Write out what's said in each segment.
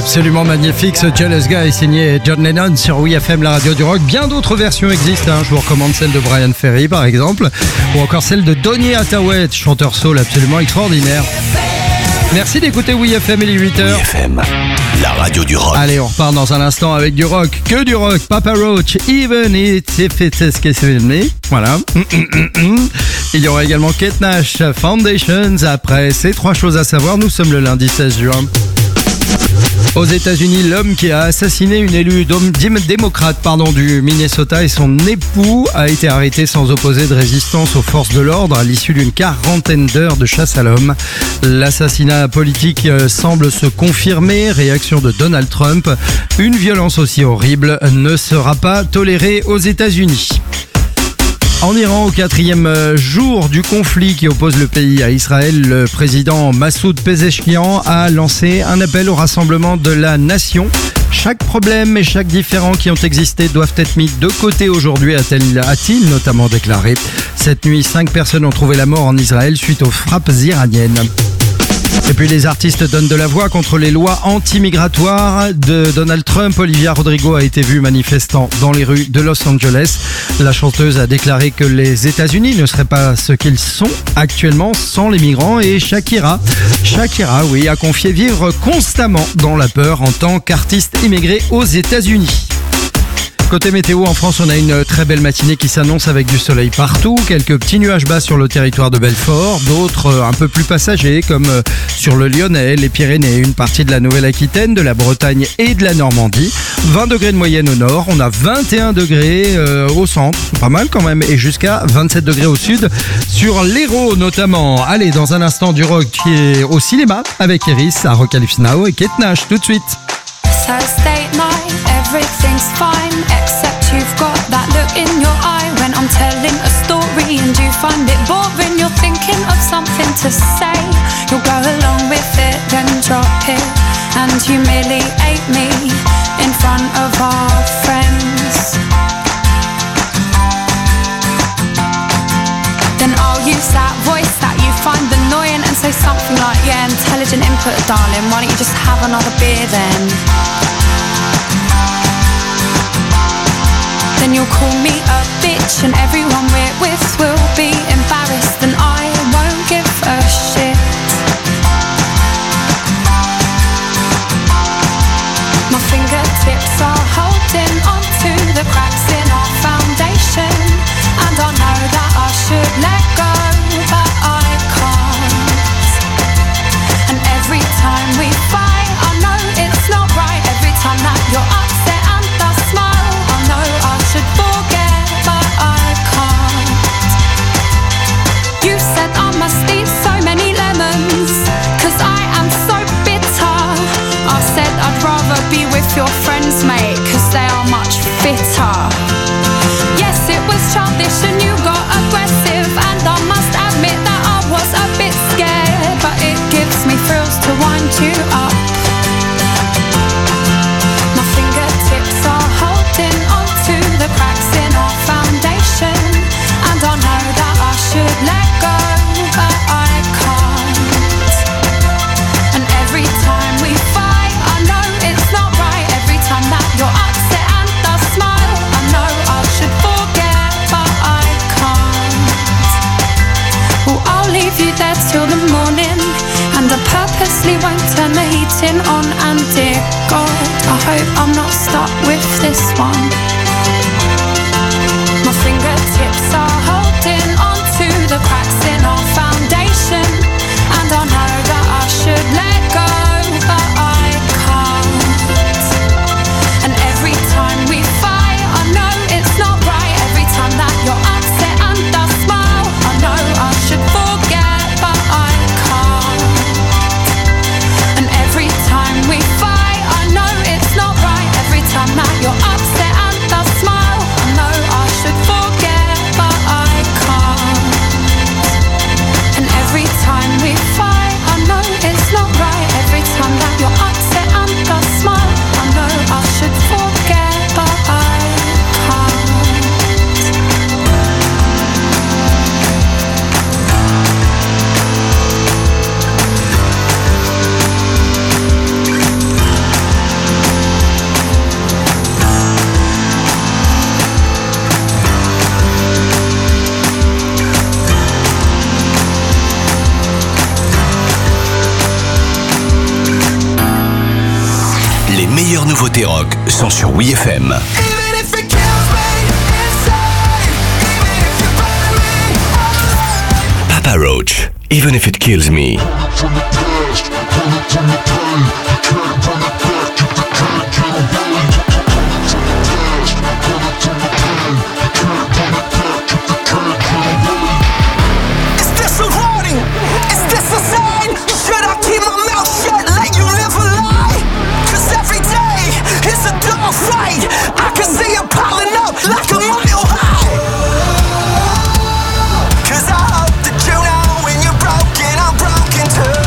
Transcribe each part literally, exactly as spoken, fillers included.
Absolument magnifique ce Jealous Guy signé John Lennon sur W F M, la radio du rock. Bien d'autres versions existent, hein. Je vous recommande celle de Brian Ferry par exemple, ou encore celle de Donny Hathaway, chanteur soul absolument extraordinaire. Merci d'écouter W F M, il est huit heures. W F M, la radio du rock. Allez, on repart dans un instant avec du rock, que du rock. Papa Roach, Even If It's Kissing Me. Voilà. Il y aura également Kate Nash, Foundations. Après ces trois choses à savoir, nous sommes le lundi seize juin. Aux États-Unis, l'homme qui a assassiné une élue démocrate pardon, du Minnesota et son époux a été arrêté sans opposer de résistance aux forces de l'ordre à l'issue d'une quarantaine d'heures de chasse à l'homme. L'assassinat politique semble se confirmer. Réaction de Donald Trump. Une violence aussi horrible ne sera pas tolérée aux États-Unis. En Iran, au quatrième jour du conflit qui oppose le pays à Israël, le président Massoud Pezeshkian a lancé un appel au rassemblement de la nation. Chaque problème et chaque différend qui ont existé doivent être mis de côté aujourd'hui, a-t-il notamment déclaré. Cette nuit, cinq personnes ont trouvé la mort en Israël suite aux frappes iraniennes. Et puis les artistes donnent de la voix contre les lois anti-migratoires de Donald Trump. Olivia Rodrigo a été vue manifestant dans les rues de Los Angeles. La chanteuse a déclaré que les États-Unis ne seraient pas ce qu'ils sont actuellement sans les migrants. Et Shakira, Shakira, oui, a confié vivre constamment dans la peur en tant qu'artiste immigré aux États-Unis. Côté météo, en France, on a une très belle matinée qui s'annonce avec du soleil partout. Quelques petits nuages bas sur le territoire de Belfort, d'autres un peu plus passagers comme sur le Lyonnais, les Pyrénées, une partie de la Nouvelle-Aquitaine, de la Bretagne et de la Normandie. vingt degrés de moyenne au nord, on a vingt et un degrés euh, au centre, pas mal quand même, et jusqu'à vingt-sept degrés au sud, sur l'Hérault notamment. Allez, dans un instant du rock qui est au cinéma avec Iris à Rocalypse Now et Kate Nash tout de suite. Thursday night, everything's fine, except you've got that look in your eye when I'm telling a story and you find it boring. You're thinking of something to say, you'll go along with it, then drop it and humiliate me in front of our friends. Then I'll use that voice that you find annoying and say something like, yeah, intelligent input, darling, why don't you just have another beer then? Then you'll call me a bitch and everyone we're with will be embarrassed and I won't give a shit. My fingertips are holding onto the cracks in our foundation, and I know that I should let go, but I can't. And every time we fight, I know it's not right. Every time that you're upset and I smile, I know I should forget, but I can't. You said I must eat so many lemons, cause I am so bitter. I said I'd rather be with your friends, mate, cause they are much fitter. Yes, it was childish and you got aggressive, and I must admit that I was a bit scared, but it gives me thrills to wind you up. My fingertips are holding onto the cracks in our foundation, and I know that I should let go, but I can't. And every time we fight, I know it's not right. Every time that you're upset and I smile, I know I should forget, but I can't. Well, I'll leave you there till the morning, and I purposely won't turn the heating on. And dear God, I hope I'm not stuck with this one. My fingertips are holding onto the cracks in our foundation, and I know that I should let go, but I can't. And every time we fight, I know it's not right. Every time that you're upset and I smile, I know I should forget, but I can't. And every time we fight, I know it's not right. Every time that you're upset and Les meilleures nouveautés rock sont sur W F M. Papa Roach, Even If It Kills Me. Fight! I can see you piling up like a mile high. Cause I hope that you know when you're broken, I'm broken too.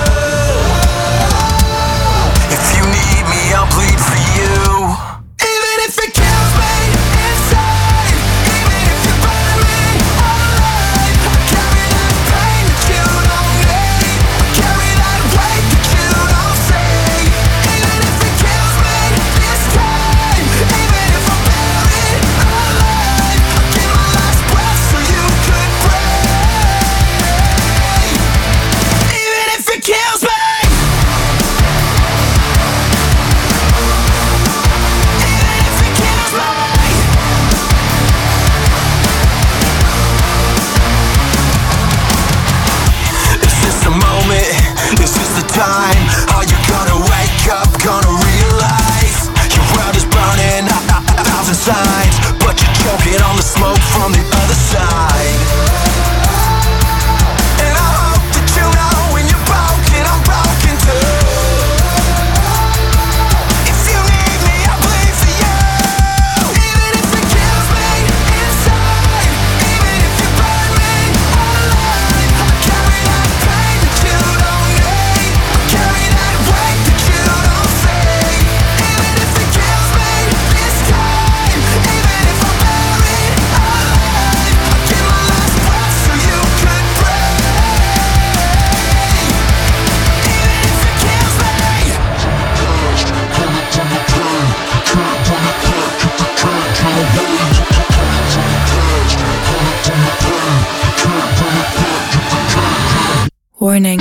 If you need me, I'll bleed for you. Even if it kills me inside, even if you burn me alive, I carry that pain that you don't need, I carry that weight that you don't see. Even if it kills me this time, even if I'm buried alive, I'll give my last breath so you could breathe. Even if it kills me. Even if it kills me. Is this the moment? Is this the time? Are you gonna wake up, gonna realize your world is burning a, a, a thousand sides, but you're choking on the smoke from the other side. And I hope that you know when you're broken, I'm broken too. If you need me, I'll bleed for you. Even if it kills me inside, even if you burn me alive, I carry that pain that you don't need, I carry that weight that you don't see. Even if it kills me this time, even if I'm buried alive, I give my last breath so you could breathe. Even if it kills me. Warning.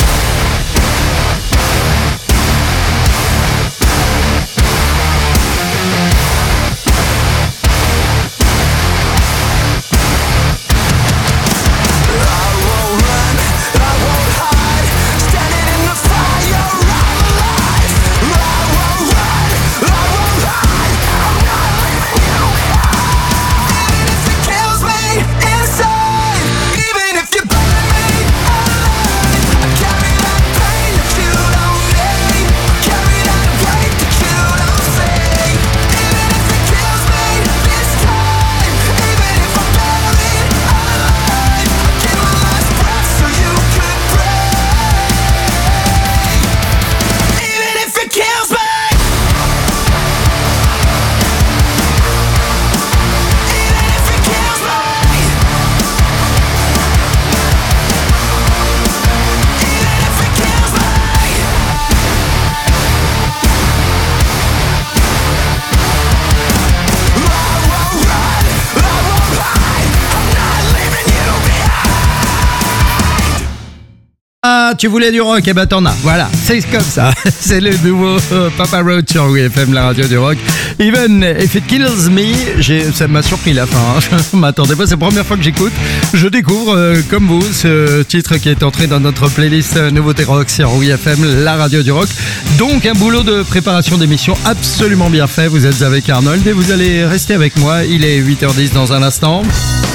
Ah, tu voulais du rock, eh ben t'en as. Voilà, c'est comme ça. C'est le nouveau euh, Papa Roach sur W F M, la radio du rock. Even If It Kills Me, j'ai, ça m'a surpris la fin. Hein. Je m'attendais pas, c'est la première fois que j'écoute. Je découvre, euh, comme vous, ce titre qui est entré dans notre playlist euh, Nouveauté Rock sur W F M, la radio du rock. Donc un boulot de préparation d'émission absolument bien fait. Vous êtes avec Arnold et vous allez rester avec moi. Il est huit heures dix dans un instant.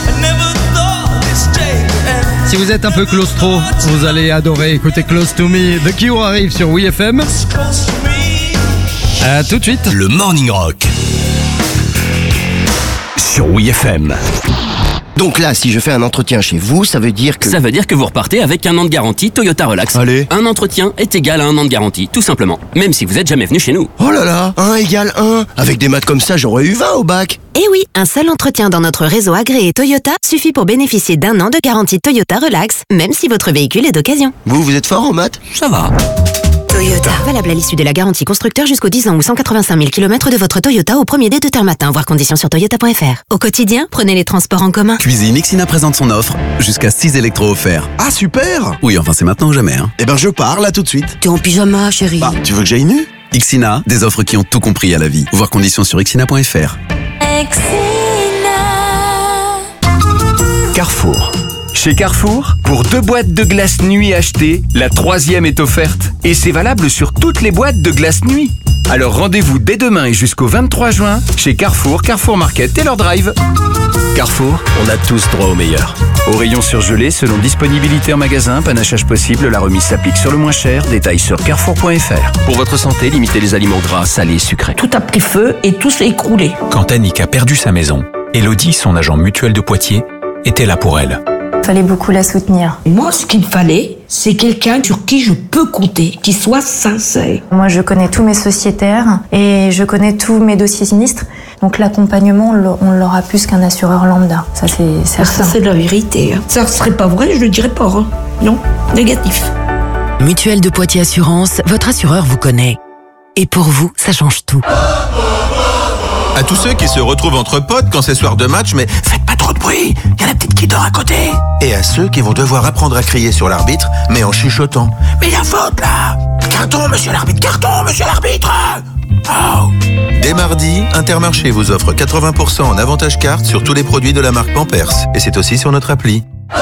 Si vous êtes un peu claustro, vous allez adorer écouter Close to Me. The Cure arrive sur W F M. À tout de suite. Le Morning Rock sur W F M. Donc là, si je fais un entretien chez vous, ça veut dire que... Ça veut dire que vous repartez avec un an de garantie Toyota Relax. Allez. Un entretien est égal à un an de garantie, tout simplement. Même si vous n'êtes jamais venu chez nous. Oh là là, un égale un. Avec des maths comme ça, j'aurais eu vingt au bac. Eh oui, un seul entretien dans notre réseau agréé Toyota suffit pour bénéficier d'un an de garantie Toyota Relax, même si votre véhicule est d'occasion. Vous, vous êtes fort en maths? Ça va. Toyota. Valable à l'issue de la garantie constructeur jusqu'aux dix ans ou cent quatre-vingt-cinq mille kilomètres de votre Toyota au premier dé de terme matin, voir conditions sur toyota point f r. Au quotidien, prenez les transports en commun. Cuisine Ixina présente son offre, jusqu'à six électros offerts. Ah super. Oui, enfin c'est maintenant ou jamais. Hein. Eh ben je pars là tout de suite. T'es en pyjama, chérie. Bah, tu veux que j'aille nu? Xina, des offres qui ont tout compris à la vie. Voir conditions sur xina point f r. Carrefour. Chez Carrefour, pour deux boîtes de glace nuit achetées, la troisième est offerte. Et c'est valable sur toutes les boîtes de glace nuit. Alors rendez-vous dès demain et jusqu'au vingt-trois juin chez Carrefour, Carrefour Market et leur drive. Carrefour, on a tous droit au meilleur. Au rayon surgelé, selon disponibilité en magasin, panachage possible, la remise s'applique sur le moins cher. Détails sur carrefour point f r. Pour votre santé, limitez les aliments gras, salés, sucrés. Tout a pris feu et tout s'est écroulé. Quand Annick a perdu sa maison, Elodie, son agent mutuel de Poitiers, était là pour elle. Il fallait beaucoup la soutenir. Moi, ce qu'il fallait, c'est quelqu'un sur qui je peux compter, qui soit sincère. Moi, je connais tous mes sociétaires et je connais tous mes dossiers sinistres. Donc l'accompagnement, on l'aura plus qu'un assureur lambda. Ça, c'est certain. Ça, c'est la vérité. Hein. Ça ne serait pas vrai, je ne le dirais pas. Hein. Non, négatif. Mutuelle de Poitiers Assurance, votre assureur vous connaît. Et pour vous, ça change tout. À tous ceux qui se retrouvent entre potes quand c'est soir de match, mais faites pas trop de bruit, il y en a peut-être qui dort à côté. Et à ceux qui vont devoir apprendre à crier sur l'arbitre, mais en chuchotant. Mais il y a faute là. Carton, monsieur l'arbitre, carton, monsieur l'arbitre. Oh. Dès mardi, Intermarché vous offre quatre-vingts pour cent en avantage carte sur tous les produits de la marque Pampers. Et c'est aussi sur notre appli.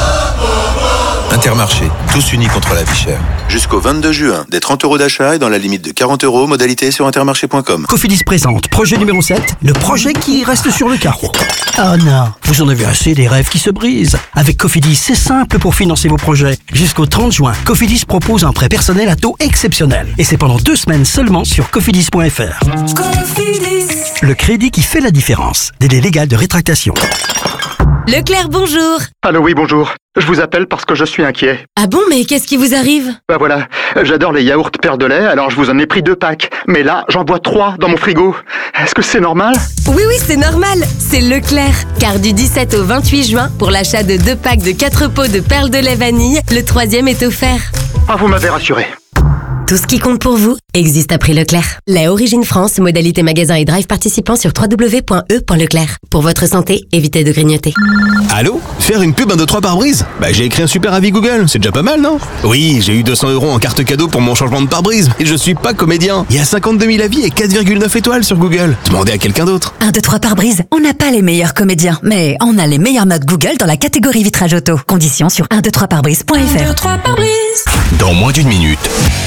Intermarché, tous unis contre la vie chère. Jusqu'au vingt-deux juin, des trente euros d'achat et dans la limite de quarante euros, modalité sur intermarché point com. Cofidis présente, projet numéro sept, le projet qui reste sur le carreau. Oh non, vous en avez assez des rêves qui se brisent. Avec Cofidis, c'est simple pour financer vos projets. Jusqu'au trente juin, Cofidis propose un prêt personnel à taux exceptionnel. Et c'est pendant deux semaines seulement sur cofidis point f r. Cofidis. Le crédit qui fait la différence. Délai légal de rétractation. Leclerc, bonjour. Allô, oui, bonjour. Je vous appelle parce que je suis inquiet. Ah bon, mais qu'est-ce qui vous arrive? Bah voilà, j'adore les yaourts Perle de lait, alors je vous en ai pris deux packs. Mais là, j'en bois trois dans mon frigo. Est-ce que c'est normal? Oui, oui, c'est normal. C'est Leclerc. Car du dix-sept au vingt-huit juin, pour l'achat de deux packs de quatre pots de Perle de lait vanille, le troisième est offert. Ah, vous m'avez rassuré. Tout ce qui compte pour vous existe à prix Leclerc. Lait Origine France, modalité magasin et drive participant sur w w w point e point leclerc. Pour votre santé, évitez de grignoter. Allô? Faire une pub un deux trois pare-brise? Bah j'ai écrit un super avis Google, c'est déjà pas mal, non? Oui, j'ai eu deux cents euros en carte cadeau pour mon changement de pare-brise, et je suis pas comédien. Il y a cinquante-deux mille avis et quatre virgule neuf étoiles sur Google. Demandez à quelqu'un d'autre. un deux trois pare-brise, on n'a pas les meilleurs comédiens, mais on a les meilleures notes Google dans la catégorie vitrage auto. Conditions sur un deux trois pare-brise point f r. un deux trois pare-brise. Dans moins d'une minute,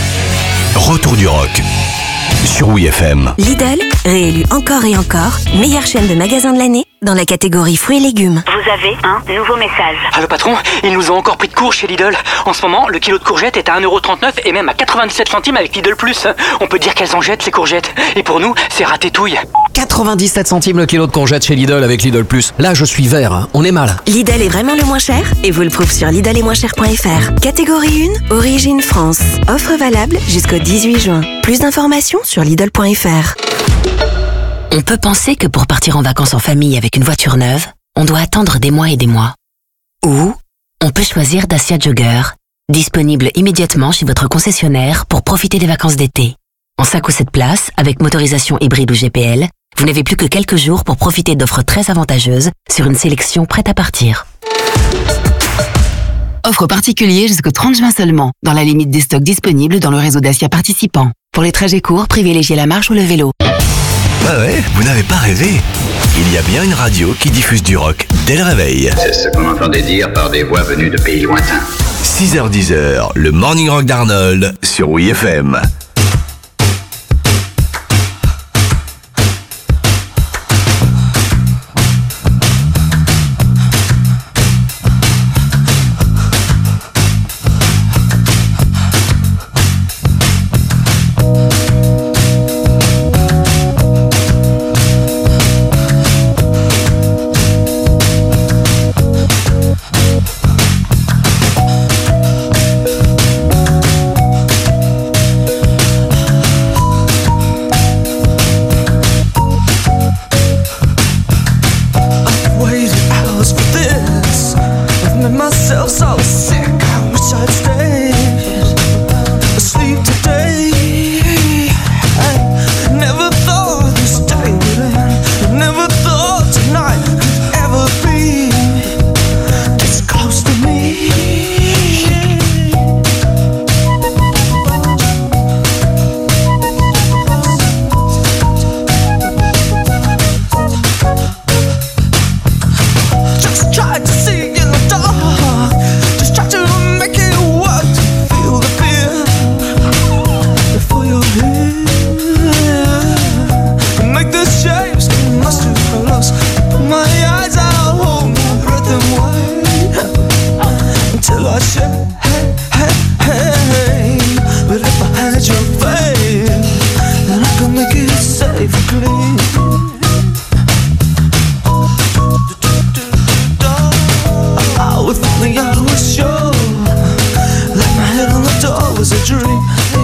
retour du rock sur Oui F M. Lidl, réélu encore et encore, meilleure chaîne de magasins de l'année dans la catégorie fruits et légumes. Vous avez un nouveau message. Allô patron, ils nous ont encore pris de court chez Lidl. En ce moment, le kilo de courgettes est à un euro trente-neuf et même à quatre-vingt-dix-sept centimes avec Lidl Plus. On peut dire qu'elles en jettent ces courgettes. Et pour nous, c'est ratétouille. quatre-vingt-dix-sept centimes le kilo de courgettes chez Lidl avec Lidl Plus. Là, je suis vert, hein. On est mal. Lidl est vraiment le moins cher et vous le prouve sur lidl et moins cher point f r. Catégorie un, Origine France. Offre valable jusqu'au dix-huit juin. Plus d'informations sur lidl point f r. On peut penser que pour partir en vacances en famille avec une voiture neuve, on doit attendre des mois et des mois. Ou on peut choisir Dacia Jogger, disponible immédiatement chez votre concessionnaire pour profiter des vacances d'été. En cinq ou sept places, avec motorisation hybride ou G P L, vous n'avez plus que quelques jours pour profiter d'offres très avantageuses sur une sélection prête à partir. Offre particulier jusqu'au trente juin seulement, dans la limite des stocks disponibles dans le réseau Dacia participant. Pour les trajets courts, privilégiez la marche ou le vélo. Bah ouais, vous n'avez pas rêvé. Il y a bien une radio qui diffuse du rock dès le réveil. C'est ce qu'on entendait dire par des voix venues de pays lointains. six heures dix, le Morning Rock d'Arnold sur Oui F M. it's safe and clean. Oh, if only I was sure, like my head on the door was a dream.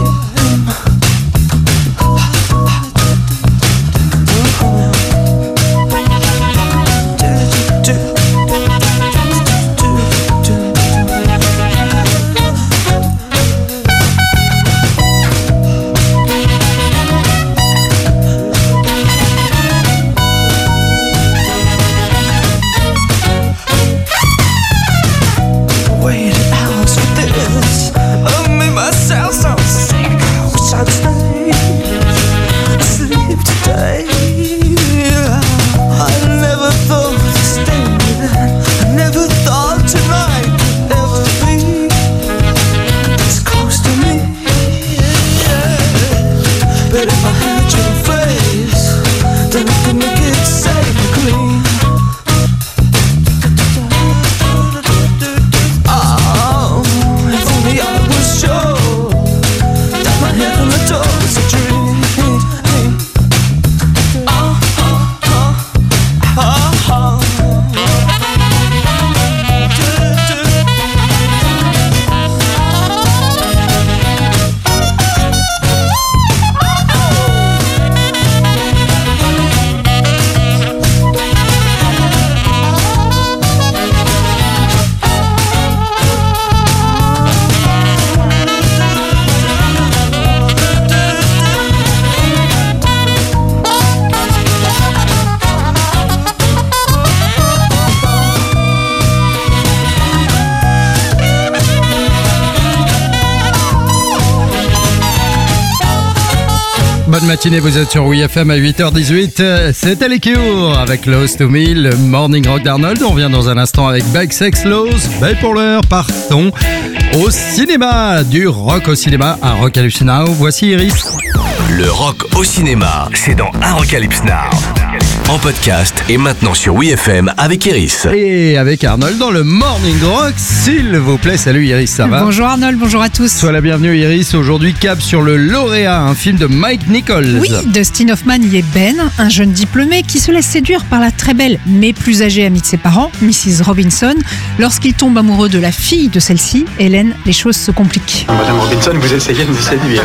Bonne matinée, vous êtes sur W F M à huit heures dix-huit. C'était les Cure avec Lost to Me, le Morning Rock d'Arnold. On vient dans un instant avec Big Sex Laws. Mais pour l'heure, partons au cinéma. Du rock au cinéma à Apocalypse Now. Voici Iris. Le rock au cinéma, c'est dans Apocalypse Now. En podcast et maintenant sur W F M avec Iris. Et avec Arnold dans le Morning Rock, s'il vous plaît. Salut Iris, ça va? Bonjour Arnold, bonjour à tous. Sois la bienvenue Iris. Aujourd'hui, cap sur le lauréat, un film de Mike Nichols. Oui, Dustin Hoffman y est Ben, un jeune diplômé qui se laisse séduire par la très belle mais plus âgée amie de ses parents, missus Robinson. Lorsqu'il tombe amoureux de la fille de celle-ci, Hélène, les choses se compliquent. Madame Robinson, vous essayez de me séduire.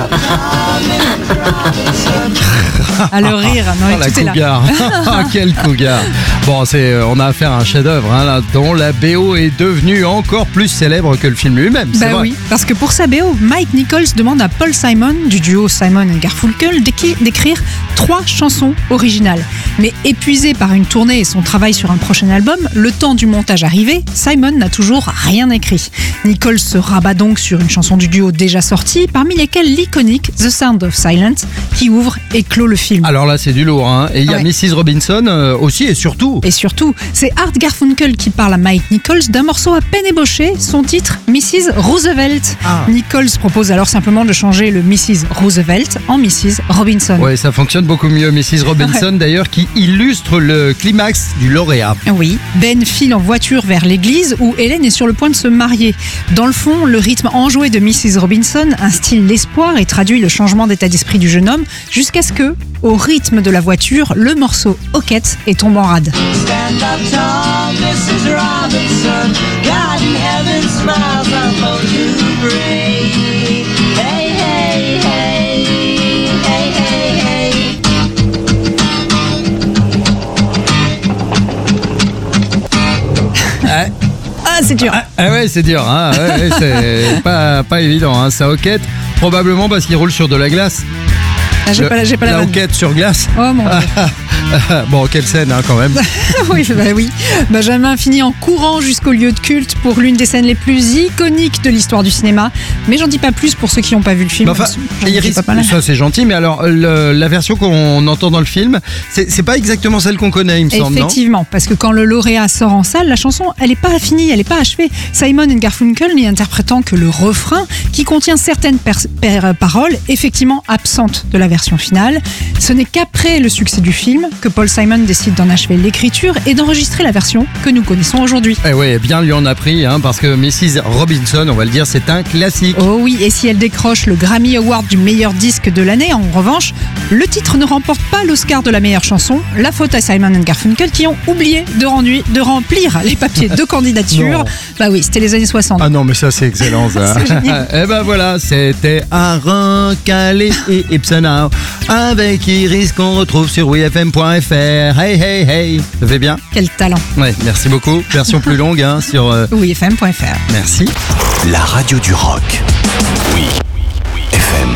À le rire, non, oh, tout la est là. Ah, quel cougar. Bon, c'est, on a affaire à un chef-d'œuvre hein, là, dont la B O est devenue encore plus célèbre que le film lui-même. Bah c'est vrai. oui, parce que pour sa B O, Mike Nichols demande à Paul Simon, du duo Simon et Garfunkel, d'écrire trois chansons originales. Mais épuisé par une tournée et son travail sur un prochain album, le temps du montage arrivé, Simon n'a toujours rien écrit. Nichols se rabat donc sur une chanson du duo déjà sortie, parmi lesquelles l'iconique The Sound of Silence, qui ouvre et clôt le film. Alors là, c'est du lourd. Hein. Et il y a Ouais. missus Robinson euh, aussi et surtout. Et surtout, c'est Art Garfunkel qui parle à Mike Nichols d'un morceau à peine ébauché, son titre missus Roosevelt. Ah. Nichols propose alors simplement de changer le missus Roosevelt en missus Robinson. Ouais, ça fonctionne beaucoup mieux. missus Robinson, d'ailleurs, qui illustre le climax du lauréat. Oui, Ben file en voiture vers l'église où Hélène est sur le point de se marier. Dans le fond, le rythme enjoué de missus Robinson instille l'espoir et traduit le changement d'état d'esprit du jeune homme jusqu'à ce que, au rythme de la voiture, le morceau Hoquette et tombe en rade. Stand up tall, missus Robinson. God in heaven smiles upon you brave. Hey, hey, hey, hey, hey, hey. Ah, Ah, c'est dur. ah, ah ouais, c'est dur. Hein. Ouais, ouais, c'est pas, pas évident. Hein. Ça hoquette, probablement parce qu'il roule sur de la glace. Ah, j'ai Le- pas la, j'ai pas la la vanne. hoquette sur glace. Oh mon Dieu. Bon, quelle scène hein, quand même. oui, bah oui. Benjamin finit en courant jusqu'au lieu de culte pour l'une des scènes les plus iconiques de l'histoire du cinéma. Mais j'en dis pas plus pour ceux qui n'ont pas vu le film. Mais enfin, J'en dis Iris, pas mal. ça c'est gentil, mais alors le- la version qu'on entend dans le film, c'est c'est pas exactement celle qu'on connaît, il me semble, non? Effectivement, parce que quand le lauréat sort en salle, la chanson, elle n'est pas finie, elle n'est pas achevée. Simon et Garfunkel n'y interprétant que le refrain, qui contient certaines per- per- paroles effectivement absentes de la version finale. Ce n'est qu'après le succès du film que Paul Simon décide d'en achever l'écriture et d'enregistrer la version que nous connaissons aujourd'hui. Eh ouais, bien lui en a pris, hein, parce que missus Robinson, on va le dire, c'est un classique. Oh oui, et si elle décroche le Grammy Award du meilleur disque de l'année, en revanche, le titre ne remporte pas l'Oscar de la meilleure chanson, la faute à Simon and Garfunkel qui ont oublié de, rendu, de remplir les papiers de candidature. Bah oui, c'était les années soixante. Ah non, mais ça c'est excellent ça. C'est génial. Et ben voilà, c'était un Calais et Ipsenau avec Iris qu'on retrouve sur oui f m point f r. Hey hey hey, ça fait bien. Quel talent. Ouais, merci beaucoup. Version plus longue hein, sur euh... oui f m point f r. Merci. La radio du rock. Oui, F M.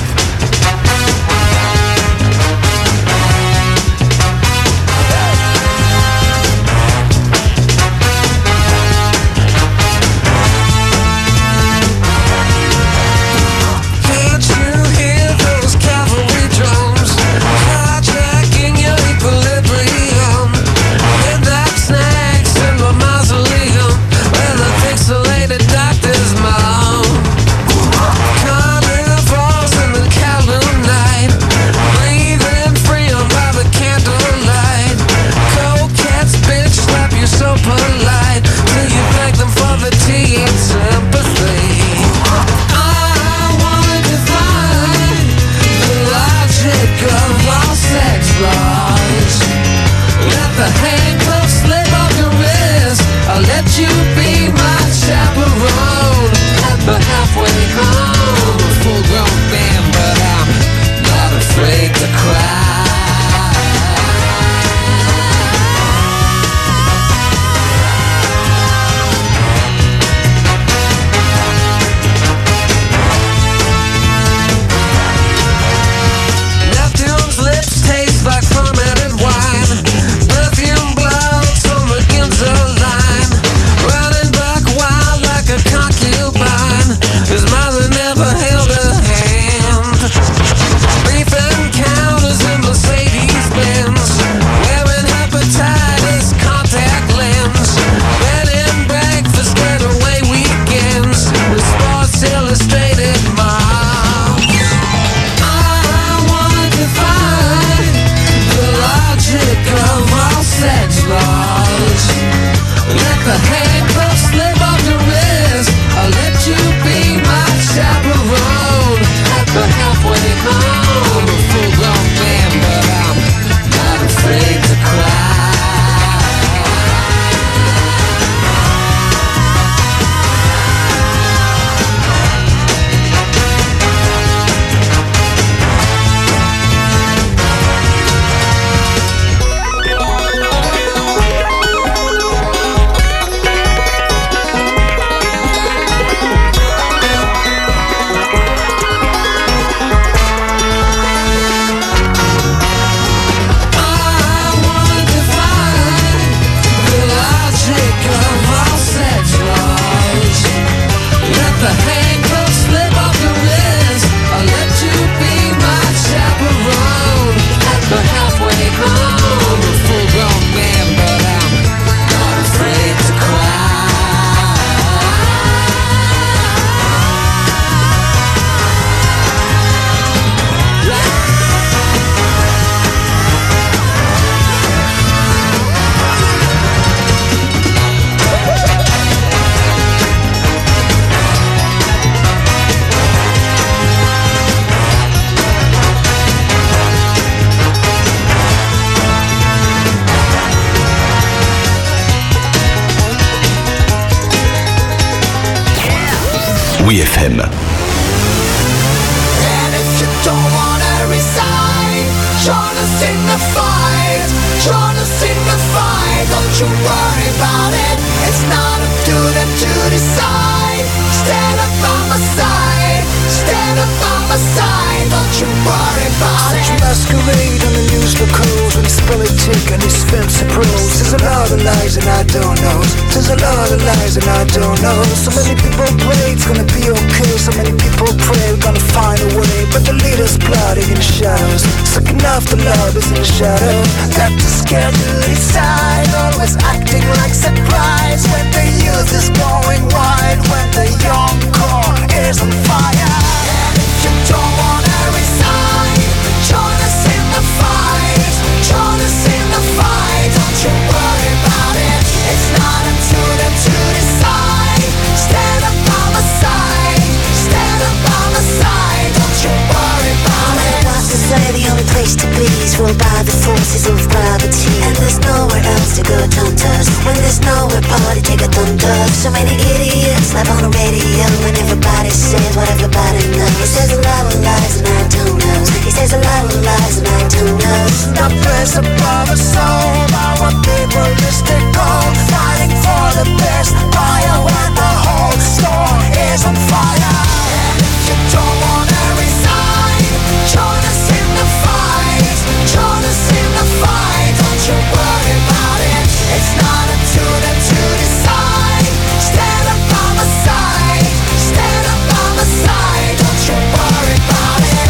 Oui F M. And if you don't wanna resign, join us in the fight, join us in the fight, don't you worry about it, it's not up to them to decide, stand up by my side, stand up by my side, don't you worry about it. Such masquerade on the news locals when it's politic and it's fancy pros. There's a lot of lies and I don't know, there's a lot of lies and I don't know. So many people pray it's gonna be okay, so many people pray we're gonna find a way, but the leaders plotting in the shadows, sucking off the love is in the shadow. Got to scare to decide, always acting like surprise when the youth is going wild, when the young core is on fire. And if you don't wanna resign, join us in the fight, join us controlled by the forces of gravity. And there's nowhere else to go, don't us. When there's nowhere party, take a thunder. So many idiots live on the radio, and everybody says what everybody knows. He says a lot of lies and I don't know. He says a lot of lies and I don't know. The place above us all, our people mystical, fighting for the best fire when the whole store is on fire. And if you don't wanna resign, join us in the fight. Join us in the fight. Don't you worry about it. It's not up to them to decide. Stand up by my side. Stand up by my side. Don't you worry about it.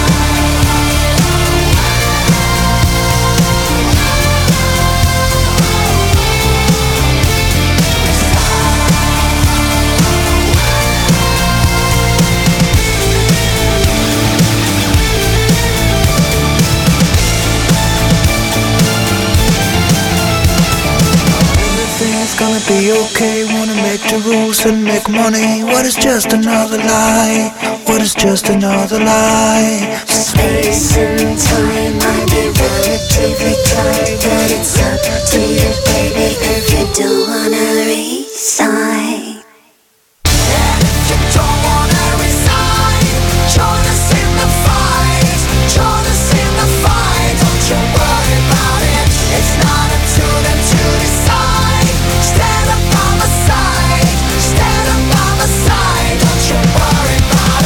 Gonna be okay, wanna make the rules and make money. What is just another lie? What is just another lie? Space and time might be relatively tight, but it's up to you, baby, if you don't wanna resign. And if you don't wanna resign, join us in the fight. Join us in the fight. Don't you worry about it. It's not up to them to decide. Stand up by my side. Stand up by my side. Don't you worry about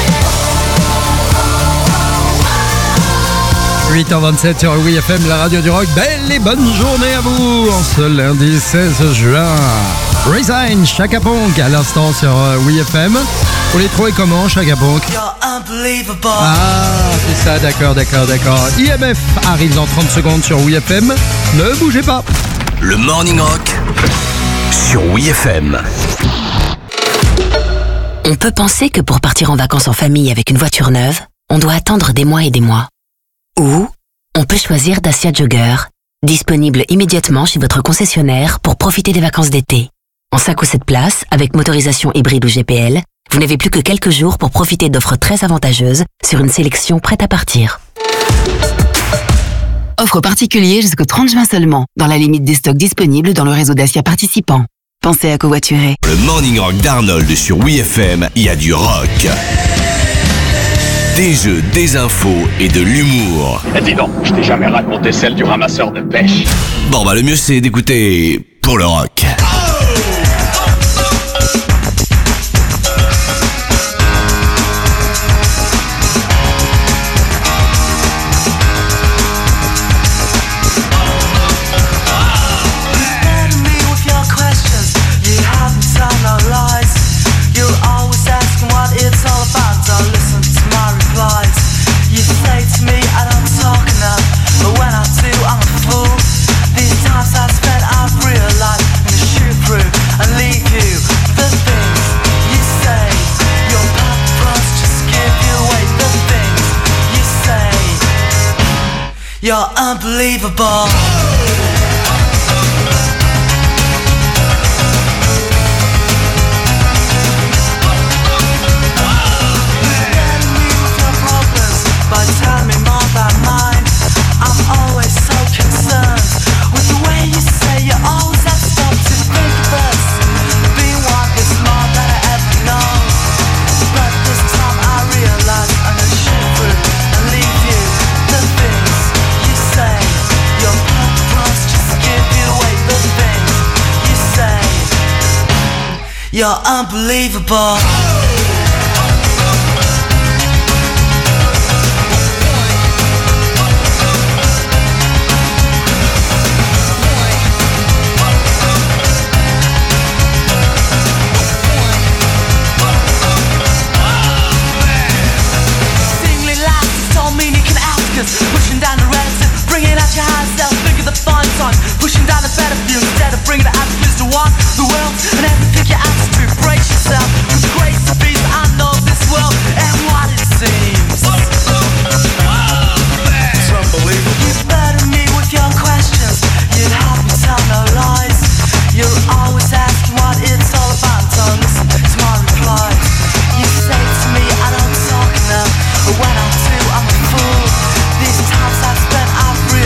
it. huit heures vingt-sept sur W F M, la radio du rock. Belle et bonne journée à vous en ce lundi seize juin. Resign, Chaka Ponk à l'instant sur W F M. Vous les trouvez comment, Chaka Ponk? Ah, c'est ça, d'accord, d'accord, d'accord. I M F arrive dans trente secondes sur W F M. Ne bougez pas. Le Morning Rock sur W F M. On peut penser que pour partir en vacances en famille avec une voiture neuve, on doit attendre des mois et des mois. Ou on peut choisir Dacia Jogger, disponible immédiatement chez votre concessionnaire pour profiter des vacances d'été. En cinq ou sept places, avec motorisation hybride ou G P L, vous n'avez plus que quelques jours pour profiter d'offres très avantageuses sur une sélection prête à partir. Offre particulier jusqu'au trente juin seulement, dans la limite des stocks disponibles dans le réseau Dacia participant. Pensez à covoiturer. Le Morning Rock d'Arnold sur W F M, il y a du rock. Des jeux, des infos et de l'humour. Eh dis donc, je t'ai jamais raconté celle du ramasseur de pêche. Bon bah le mieux c'est d'écouter pour le rock. You're unbelievable. But tell me more about mine. I'm always so concerned with the way you say you always have to stop to think of us. Being one is more than I ever know. But this time I realize I'm gonna shoot through and leave you. The things you say, your purpose just give you away. The things you say, you're unbelievable. Pushing down the relative, bringing out your high self. Think of the fun time, pushing down the better view instead of bringing the attitudes to one, the world, and every pick your attitude, brace yourself. With grace and peace, I know this world and what it seems. It's unbelievable. You burden me with your questions, you'd help me tell no lies. You're always asking what it's all about, so listen to my replies. You say to me I don't talk enough, but when I do I'm a fool. These times I've spent, I've realized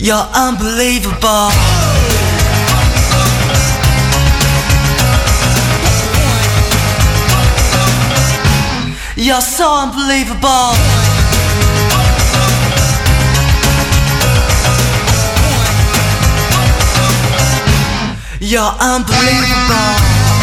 You're unbelievable. You're so unbelievable. You're unbelievable.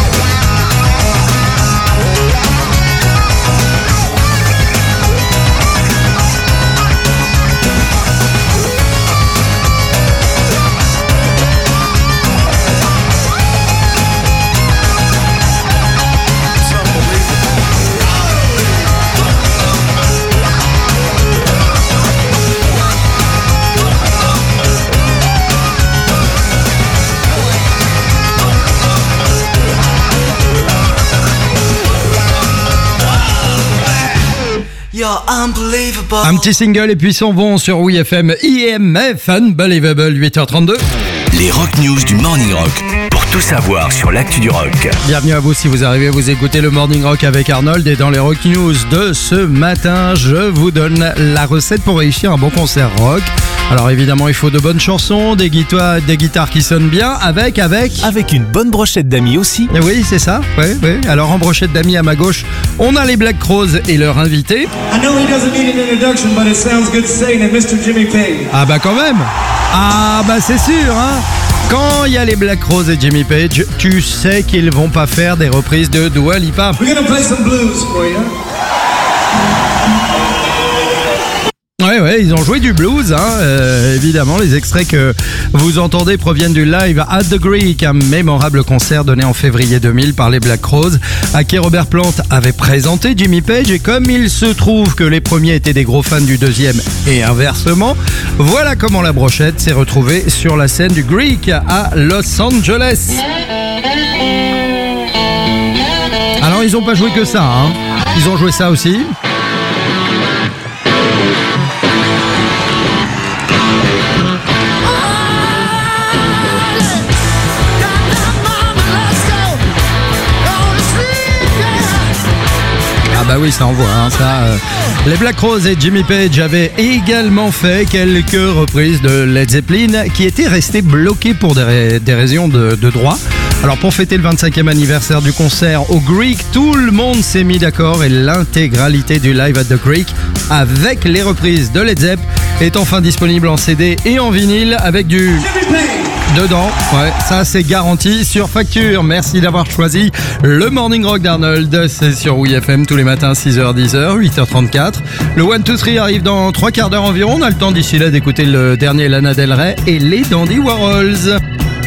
You're unbelievable. Un petit single et puis son bon sur W F M. I M F Unbelievable, huit heures trente-deux. Les Rock News du Morning Rock. Pour tout savoir sur l'actu du rock. Bienvenue à vous si vous arrivez à vous écouter le Morning Rock avec Arnold. Et dans les Rock News de ce matin, je vous donne la recette pour réussir un bon concert rock. Alors évidemment, il faut de bonnes chansons, des guitares, des guitares qui sonnent bien, avec, avec... Avec une bonne brochette d'amis aussi. Et oui, c'est ça, ouais, ouais. Alors en brochette d'amis à ma gauche, on a les Black Crowes et leur invité. I know he doesn't need an introduction, but it sounds good saying it, Mister Jimmy Page. Ah bah quand même. Ah bah c'est sûr, hein. Quand il y a les Black Crowes et Jimmy Page, tu sais qu'ils vont pas faire des reprises de Dua Lipa. We're gonna play some blues for you. Ouais, ouais, ils ont joué du blues, hein. Euh, évidemment, les extraits que vous entendez proviennent du live at the Greek, un mémorable concert donné en février deux mille par les Black Crowes, à qui Robert Plant avait présenté Jimmy Page. Et comme il se trouve que les premiers étaient des gros fans du deuxième et inversement, voilà comment la brochette s'est retrouvée sur la scène du Greek à Los Angeles. Alors, ils ont pas joué que ça, hein. Ils ont joué ça aussi. Ah bah oui, ça envoie, hein, ça. Euh, les Black Crowes et Jimmy Page avaient également fait quelques reprises de Led Zeppelin qui étaient restées bloquées pour des, ra- des raisons de, de droit. Alors pour fêter le vingt-cinquième anniversaire du concert au Greek, tout le monde s'est mis d'accord et l'intégralité du live at the Greek avec les reprises de Led Zepp est enfin disponible en C D et en vinyle avec du... dedans, ouais, ça c'est garanti sur facture. Merci d'avoir choisi le Morning Rock d'Arnold. C'est sur W F M tous les matins, six heures, dix heures, huit heures trente-quatre. Le one two three arrive dans trois quarts d'heure environ. On a le temps d'ici là d'écouter le dernier Lana Del Rey et les Dandy Warhols.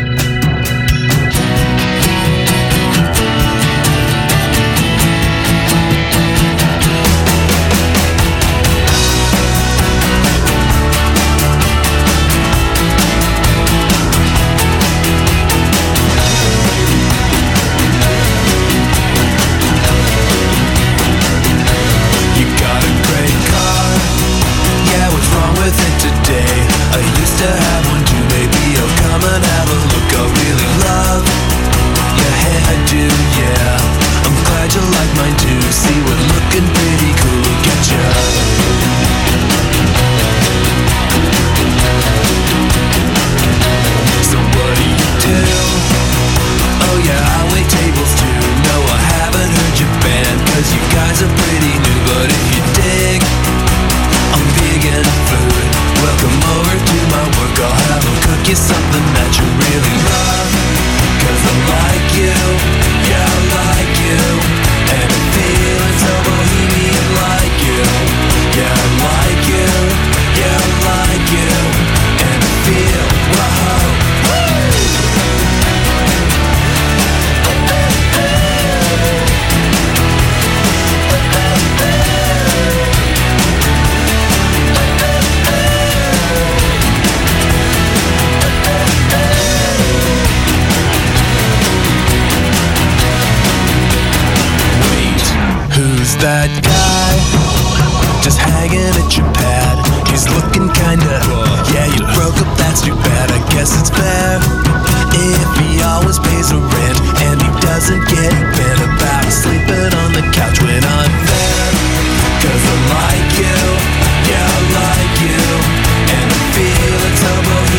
That guy just hanging at your pad. He's looking kinda, yeah, you broke up, that's too bad. I guess it's fair if he always pays the rent and he doesn't get bent about sleeping on the couch when I'm there. Cause I like you, yeah, I like you, and I feel it's so bohemian.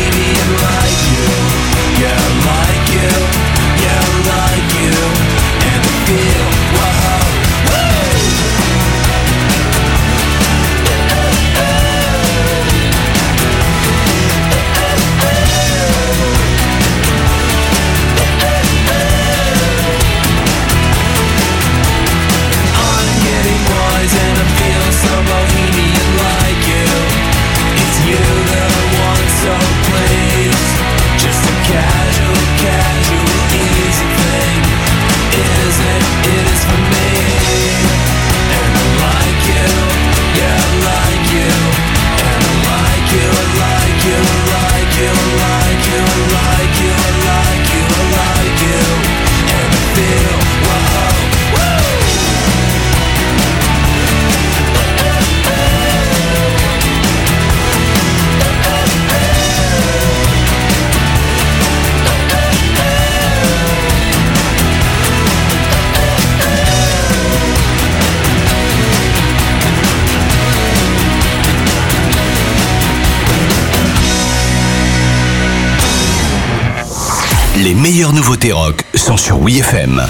Les meilleures nouveautés rock sont sur W I F M.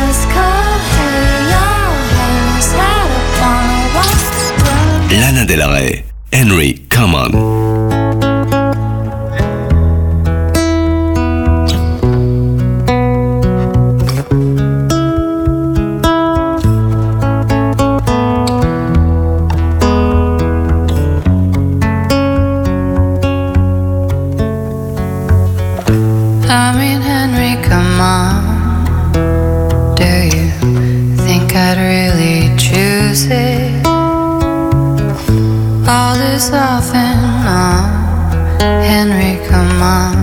Lana Del Rey, Henry, Come On. I mean, Henry, come on. Do you think I'd really choose it? All this off and on. Henry, come on.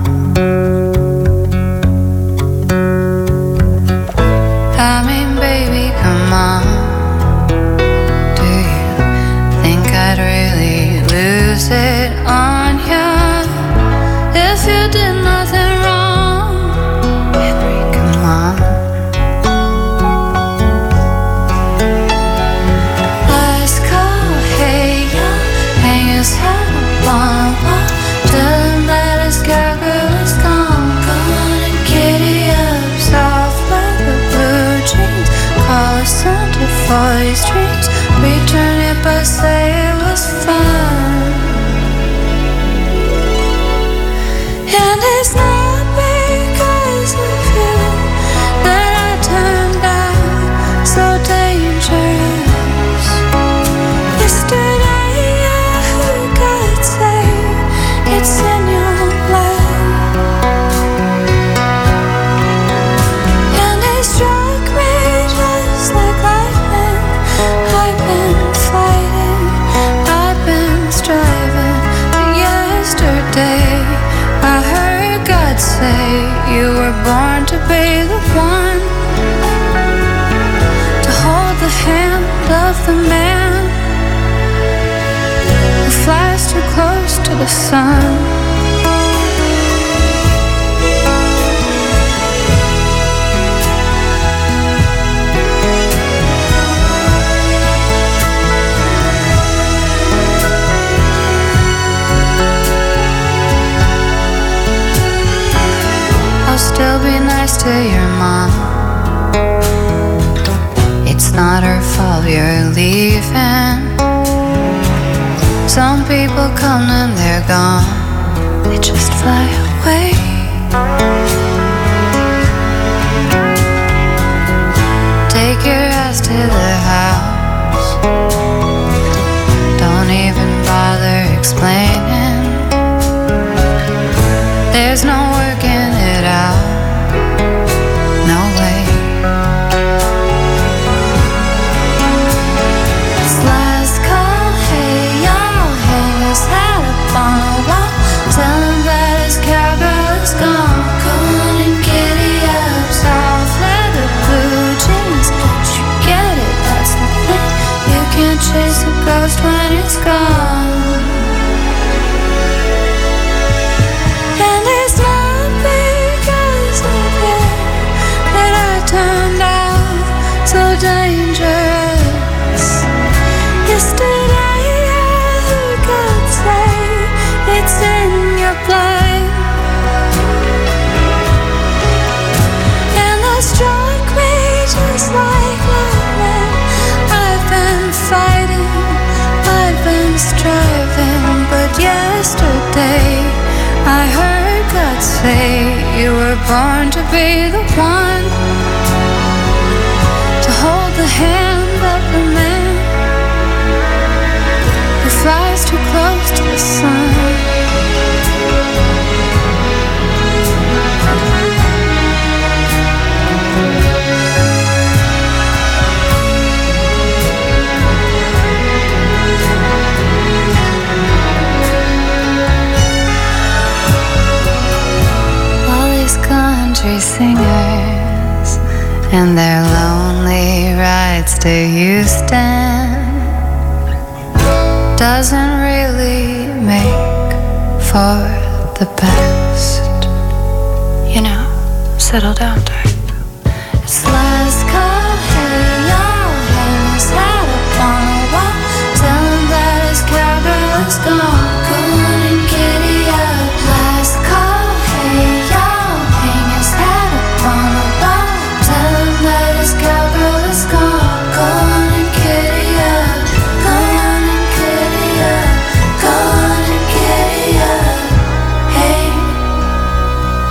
I mean, baby, come on. Do you think I'd really lose it on you if you did nothing wrong? Henry, come on. Let's go, hey, young, hang his head up on a wall. Tell him that his cowgirl is gone. Gone and giddy up, soft leather, blue jeans. Call us Santa for these dreams. Return it but say it was fun. And it's not because of you that I turned out so dangerous. Yesterday I heard God say it's in your blood. And it struck me just like lightning. I've been fighting, I've been striving. But yesterday I heard God say you were born to be the one to hold the hand of the man who flies too close to the sun. I'll still be nice to your mom. It's not her fault you're leaving. Some people come and they're gone. They just fly away. Take your ass to the house. Don't even bother explaining. There's no working it out. No way. It's last call, hey y'all, hang his hat up on a wall. Tell him that his cowgirl is gone. Gone and giddy up, soft leather, blue jeans. Don't you get it? That's the thing. You can't chase a ghost when it's gone. And it's not because of you that I turned out so dangerous. Yesterday I heard God say it's in your blood. And that struck me just like lightning. I've been fighting, I've been striving. But yesterday I heard God say you were born to be the one to hold the hand of the man who flies too close to the sun. Country singers and their lonely rides to Houston doesn't really make for the best. You know, settle down type. It's last call, hey y'all, hang his hat up on a wall. Tell him that his cowgirl is gone. Gone and giddy up. Last call, hey y'all, hang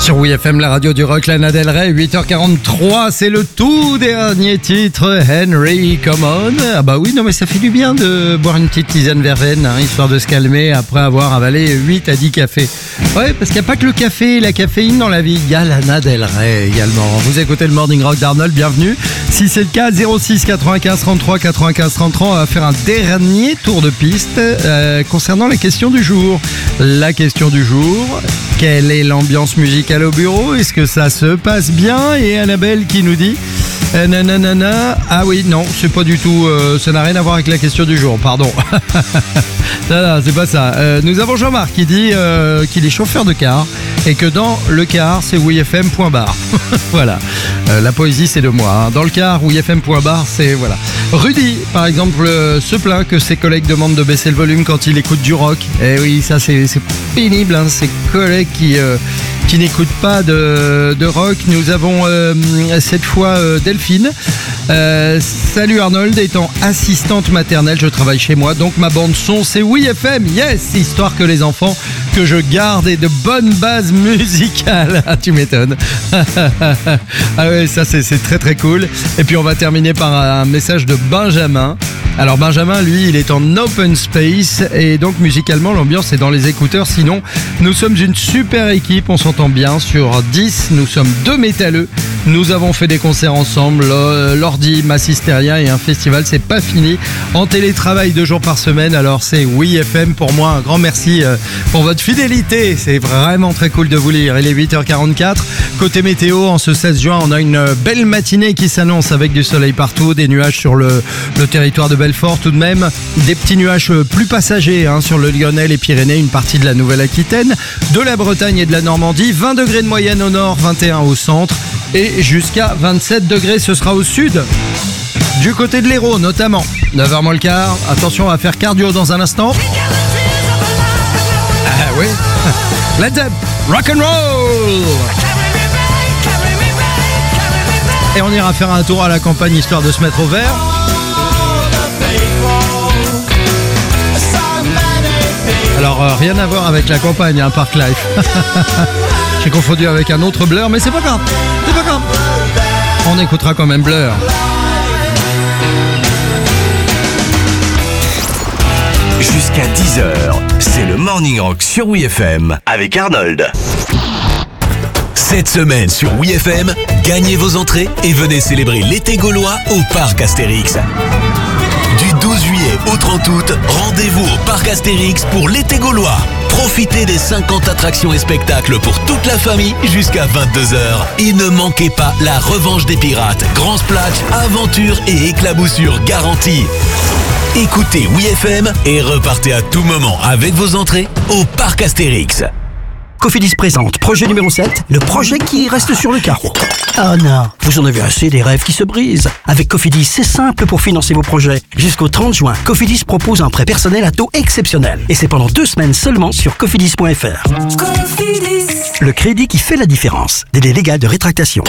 Sur W F M, la radio du rock, Lana Del Rey, huit heures quarante-trois, c'est le tout dernier titre, Henry, come on. Ah bah oui, non mais ça fait du bien de boire une petite tisane verveine, hein, histoire de se calmer après avoir avalé huit à dix cafés. Ouais, parce qu'il n'y a pas que le café et la caféine dans la vie, il y a Lana Del Rey également. Vous écoutez le Morning Rock d'Arnold, bienvenue. Si c'est le cas, zéro six quatre-vingt-quinze trente-trois quatre-vingt-quinze trente-trois, on va faire un dernier tour de piste euh, concernant les questions du jour. La question du jour, quelle est l'ambiance musicale au bureau? Est-ce que ça se passe bien? Et Annabelle qui nous dit euh, nanana. Ah oui, non, c'est pas du tout, euh, ça n'a rien à voir avec la question du jour, pardon. Non, non, c'est pas ça. Euh, nous avons Jean-Marc qui dit euh, qu'il est chauffeur de car et que dans le car, c'est wfm point bar. Voilà. Euh, la poésie, c'est de moi. Hein. Dans le car, wfm point bar, c'est voilà. Rudy, par exemple, euh, se plaint que ses collègues demandent de baisser le volume quand il écoute du rock. Eh oui, ça, c'est, c'est pénible. Hein, ces collègues qui euh, qui n'écoutent pas de, de rock. Nous avons euh, cette fois euh, Delphine. Euh, salut Arnold, étant assistante maternelle, je travaille chez moi, donc ma bande son c'est W F M, yes, histoire que les enfants que je garde aient de bonnes bases musicales. Ah, tu m'étonnes. Ah ouais, ça c'est, c'est très très cool. Et puis on va terminer par un message de Benjamin. Alors Benjamin, lui, il est en open space et donc musicalement l'ambiance est dans les écouteurs. Sinon, nous sommes une super équipe, on s'entend bien. Sur dix, nous sommes deux métalleux. Nous avons fait des concerts ensemble, l'ordi, Massisteria et un festival, c'est pas fini. En télétravail deux jours par semaine, alors c'est W F M pour moi. Un grand merci pour votre fidélité, c'est vraiment très cool de vous lire. Il est huit heures quarante-quatre. Côté météo, en ce seize juin, on a une belle matinée qui s'annonce avec du soleil partout, des nuages sur le, le territoire de Belfort tout de même, des petits nuages plus passagers hein, sur le Lyonnais, les Pyrénées, une partie de la Nouvelle-Aquitaine, de la Bretagne et de la Normandie, vingt degrés de moyenne au nord, vingt et un au centre et jusqu'à vingt-sept degrés, ce sera au sud. Du côté de l'Hérault notamment, neuf heures moins le quart, attention on va faire cardio dans un instant. Ah oui, let's up, rock and roll. Et on ira faire un tour à la campagne histoire de se mettre au vert. Alors euh, rien à voir avec la campagne, hein, Park Life. J'ai confondu avec un autre Blur, mais c'est pas grave, c'est pas grave. On écoutera quand même Blur. Jusqu'à dix heures, c'est le Morning Rock sur W F M avec Arnold. Cette semaine sur W F M, gagnez vos entrées et venez célébrer l'été gaulois au Parc Astérix. Du douze juillet au trente août, rendez-vous au Parc Astérix pour l'été gaulois. Profitez des cinquante attractions et spectacles pour toute la famille jusqu'à vingt-deux heures. Et ne manquez pas la revanche des pirates, grand splash, aventure et éclaboussure garantie. Écoutez W F M et repartez à tout moment avec vos entrées au Parc Astérix. Cofidis présente projet numéro sept, le projet qui reste sur le carreau. Oh non, vous en avez assez des rêves qui se brisent. Avec Cofidis, c'est simple pour financer vos projets. Jusqu'au trente juin, Cofidis propose un prêt personnel à taux exceptionnel. Et c'est pendant deux semaines seulement sur cofidis point f r. Cofidis. Le crédit qui fait la différence. Délai légal de rétractation.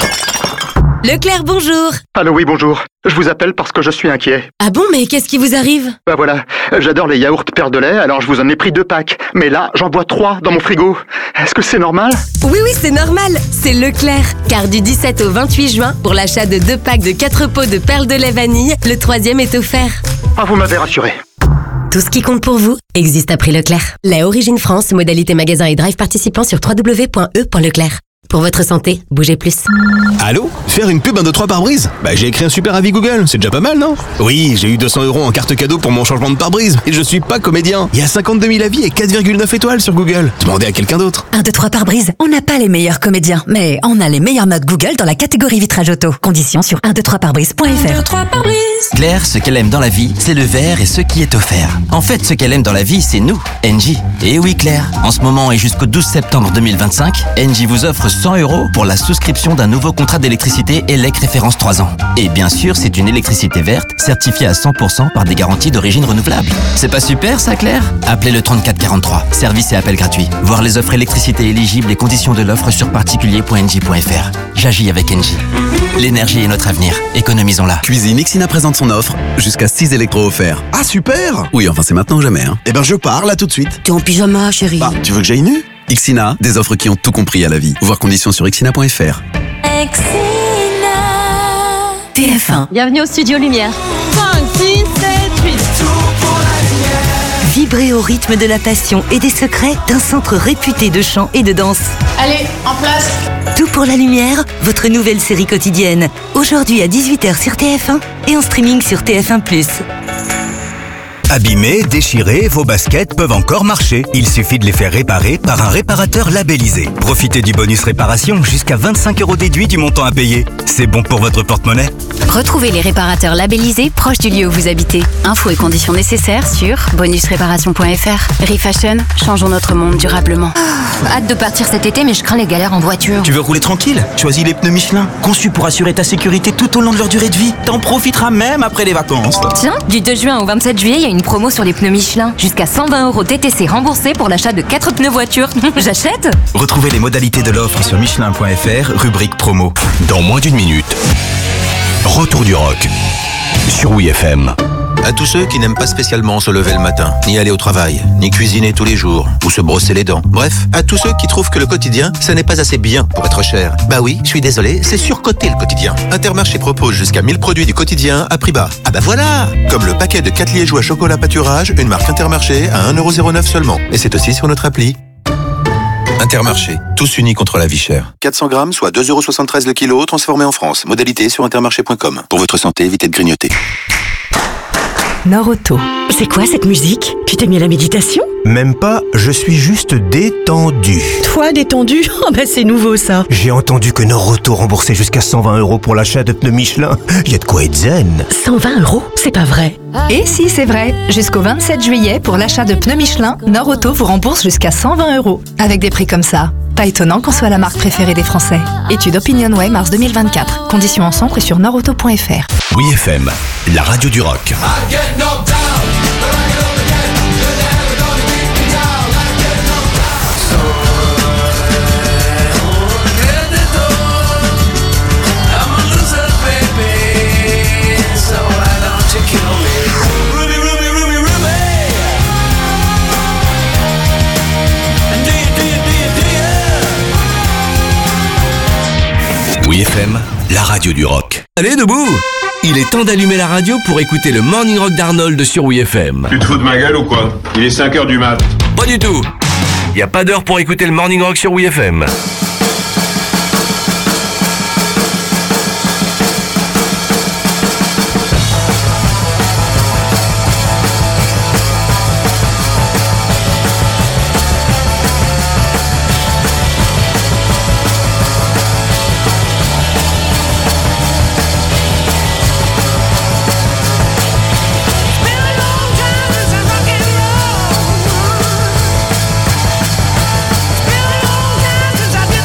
Leclerc, bonjour. Allô, oui, bonjour. Je vous appelle parce que je suis inquiet. Ah bon, mais qu'est-ce qui vous arrive? Bah voilà, j'adore les yaourts perles de lait, alors je vous en ai pris deux packs. Mais là, j'en bois trois dans mon frigo. Est-ce que c'est normal? Oui, oui, c'est normal. C'est Leclerc. Car du dix-sept au vingt-huit juin, pour l'achat de deux packs de quatre pots de perles de lait vanille, le troisième est offert. Ah, vous m'avez rassuré. Tout ce qui compte pour vous existe à prix Leclerc. Lait Origine France, modalité magasin et drive participant sur w w w point e point leclerc. Pour votre santé, bougez plus. Allô? Faire une pub un deux trois pare-brise? Bah j'ai écrit un super avis Google, c'est déjà pas mal, non? Oui, j'ai eu deux cents euros en carte cadeau pour mon changement de pare-brise. Et je suis pas comédien. Il y a cinquante-deux mille avis et quatre virgule neuf étoiles sur Google. Demandez à quelqu'un d'autre. un, deux, trois pare-brise. On n'a pas les meilleurs comédiens, mais on a les meilleures notes Google dans la catégorie vitrage auto. Conditions sur un, deux, trois pare-brise point f r. un, deux, trois pare-brise. Claire, ce qu'elle aime dans la vie, c'est le verre et ce qui est offert. En fait, ce qu'elle aime dans la vie, c'est nous, Engie. Et oui, Claire, en ce moment et jusqu'au douze septembre deux mille vingt-cinq, Engie vous offre cent euros pour la souscription d'un nouveau contrat d'électricité E L E C référence trois ans. Et bien sûr, c'est une électricité verte, certifiée à cent pour cent par des garanties d'origine renouvelable. C'est pas super ça, Claire? Appelez le trente-quatre quarante-trois. Service et appel gratuit. Voir les offres électricité éligibles et conditions de l'offre sur particulier point engie point f r. J'agis avec Engie. L'énergie est notre avenir. Économisons-la. Cuisine Xina présente son offre. Jusqu'à six électros offerts. Ah super! Oui, enfin c'est maintenant ou jamais. Hein. Eh ben je pars là tout de suite. T'es en pyjama, chérie. Bah, tu veux que j'aille nu? Ixina, des offres qui ont tout compris à la vie. Voir conditions sur ixina point f r. T F un. Bienvenue au Studio Lumière. cinq, six, sept, huit. Vibrez au rythme de la passion et des secrets d'un centre réputé de chant et de danse. Allez, en place. Tout pour la lumière, votre nouvelle série quotidienne. Aujourd'hui à dix-huit heures sur T F un et en streaming sur T F un plus. Abîmés, déchirés, vos baskets peuvent encore marcher. Il suffit de les faire réparer par un réparateur labellisé. Profitez du bonus réparation, jusqu'à vingt-cinq euros déduits du montant à payer. C'est bon pour votre porte-monnaie. Retrouvez les réparateurs labellisés proches du lieu où vous habitez. Infos et conditions nécessaires sur bonus réparation point f r. Refashion, changeons notre monde durablement. Hâte de partir cet été, mais je crains les galères en voiture. Tu veux rouler tranquille? Choisis les pneus Michelin, conçus pour assurer ta sécurité tout au long de leur durée de vie. T'en profiteras même après les vacances. Tiens, du deux juin au vingt-sept juillet, il y a une promo sur les pneus Michelin. Jusqu'à cent vingt euros T T C remboursés pour l'achat de quatre pneus voiture. J'achète. Retrouvez les modalités de l'offre sur michelin point f r, rubrique promo. Dans moins d'une minute, retour du rock sur W F M. À tous ceux qui n'aiment pas spécialement se lever le matin, ni aller au travail, ni cuisiner tous les jours, ou se brosser les dents. Bref, à tous ceux qui trouvent que le quotidien, ça n'est pas assez bien pour être cher. Bah oui, je suis désolé, c'est surcoté le quotidien. Intermarché propose jusqu'à mille produits du quotidien à prix bas. Ah bah voilà! Comme le paquet de quatre liégeois chocolat pâturage, une marque Intermarché à un euro zéro neuf seulement. Et c'est aussi sur notre appli. Intermarché, tous unis contre la vie chère. quatre cents grammes, soit deux euros soixante-treize le kilo, transformé en France. Modalité sur intermarché point com. Pour votre santé, évitez de grignoter. Nord-Auto. C'est quoi cette musique? Tu t'es mis à la méditation? Même pas, je suis juste détendu. Toi détendu? Oh bah c'est nouveau ça. J'ai entendu que Nord-Auto remboursait jusqu'à cent vingt euros pour l'achat de pneus Michelin. Y a de quoi être zen. cent vingt euros? C'est pas vrai. Et si c'est vrai, jusqu'au vingt-sept juillet, pour l'achat de pneus Michelin, Nord-Auto vous rembourse jusqu'à cent vingt euros. Avec des prix comme ça. Pas étonnant qu'on soit la marque préférée des Français. Étude OpinionWay mars deux mille vingt-quatre. Conditions en centre et sur nordauto point f r. W F M, la radio du rock. W F M, la radio du rock. Allez, debout! Il est temps d'allumer la radio pour écouter le Morning Rock d'Arnold sur W F M. Tu te fous de ma gueule ou quoi? Il est cinq heures du mat. Pas du tout. Il n'y a pas d'heure pour écouter le Morning Rock sur W F M. Since I've been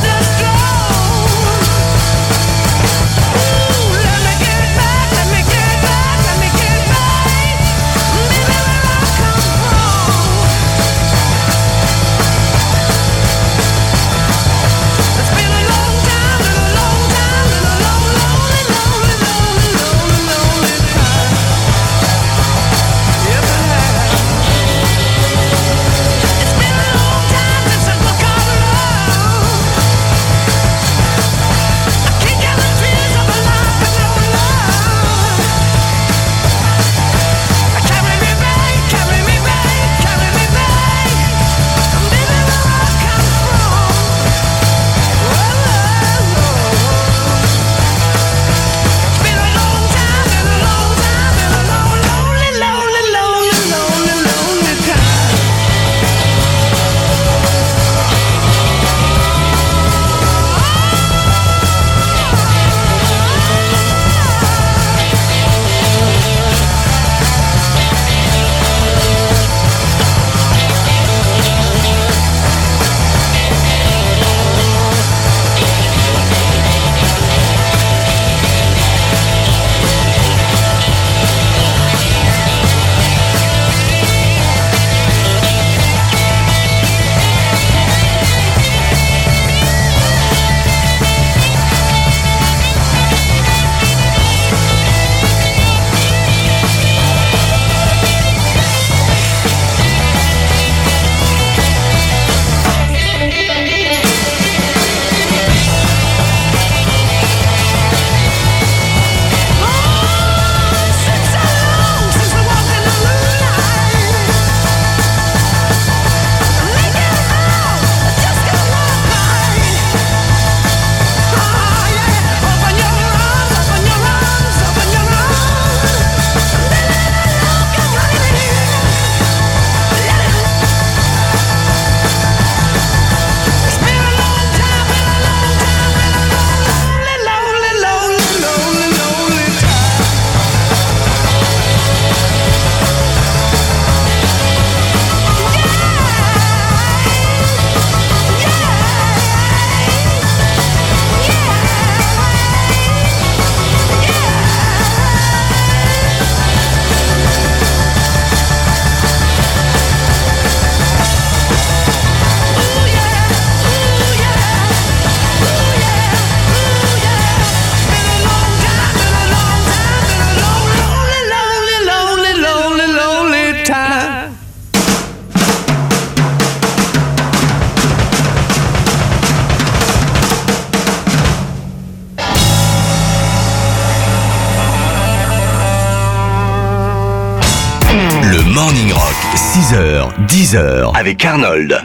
six heures, dix heures, avec Arnold.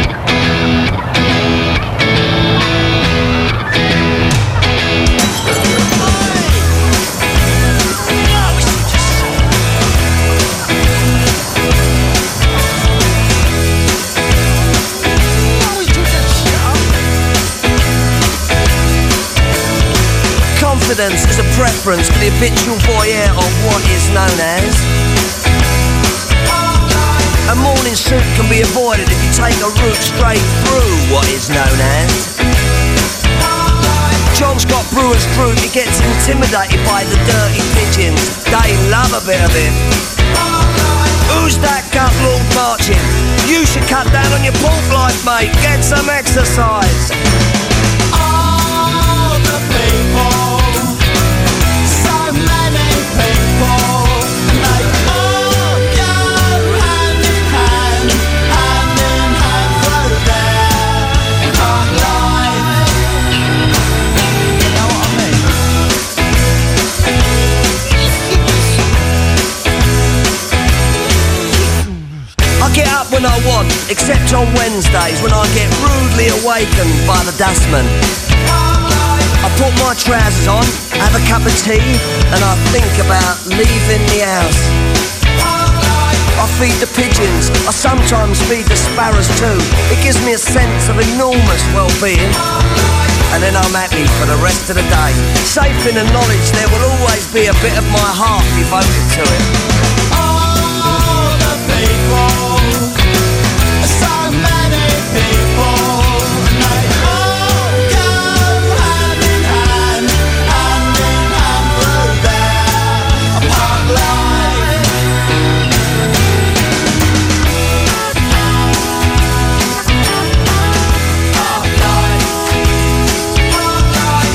Confidence is a preference for the habitual voyeur of what is known as. A morning suit can be avoided if you take a route straight through what is known as. John Scott Brewer's group, he gets intimidated by the dirty pigeons. They love a bit of him. Who's that cut lord marching? You should cut down on your pork life, mate. Get some exercise. All the people. When I want, except on Wednesdays when I get rudely awakened by the dustman. I put my trousers on, have a cup of tea, and I think about leaving the house. I feed the pigeons, I sometimes feed the sparrows too. It gives me a sense of enormous well-being. And then I'm happy for the rest of the day, safe in the knowledge there will always be a bit of my heart devoted to it. All the people. So many people, and they all go hand in hand, hand in hand through their park life. Park life. Park life.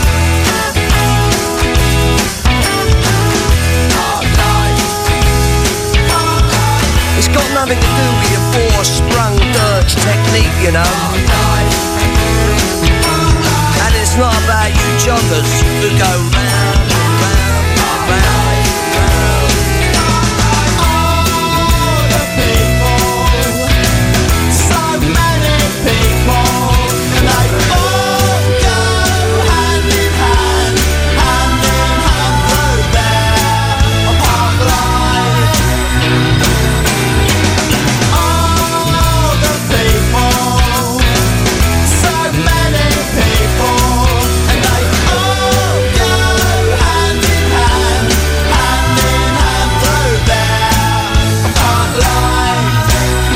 Park life. Park life. It's got nothing to do with your four-sprung dirge technique, you know. And it's not about you joggers who go round, round, round, round. All the people, so many people, and they all go hand in hand, hand in hand through their park life. All the people, so many people, and they all go hand in hand, hand in hand through their park life.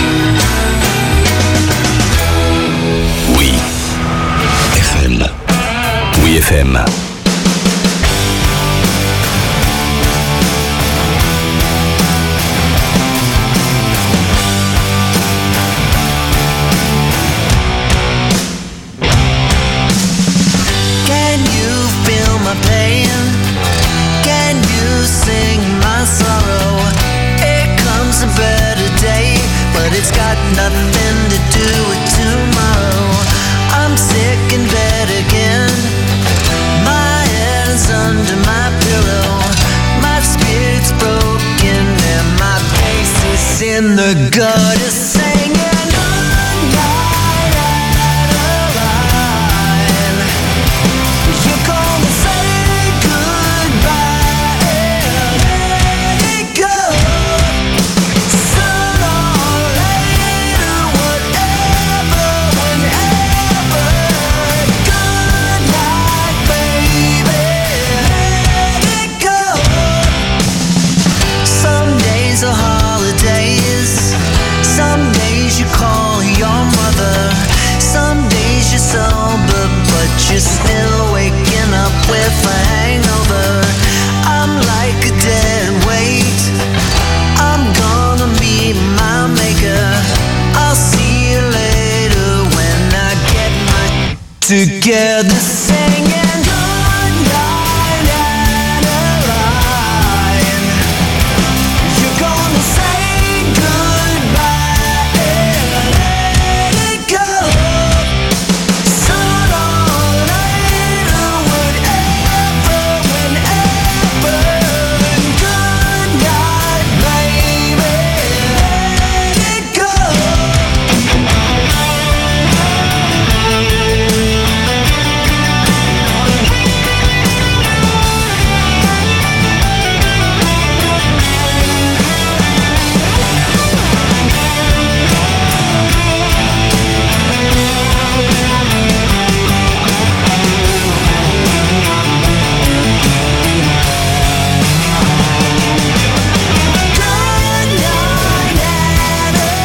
Oui. F M. Oui, F M. Can you feel my pain? Can you sing my sorrow? Here comes a better day, but it's got nothing to do with tomorrow. I'm sick in bed again. My head is under my pillow. My spirit's broken and my face is in the gutter singing. You're gonna say goodbye and let it go. Sooner or later, whatever, whenever. Good night, baby, let it go. Some days are holidays. Some days you call your mother. Some days you're sober, but you're still waking up with a hangover. I'm like a dead weight. I'm gonna meet my maker. I'll see you later when I get my together singing.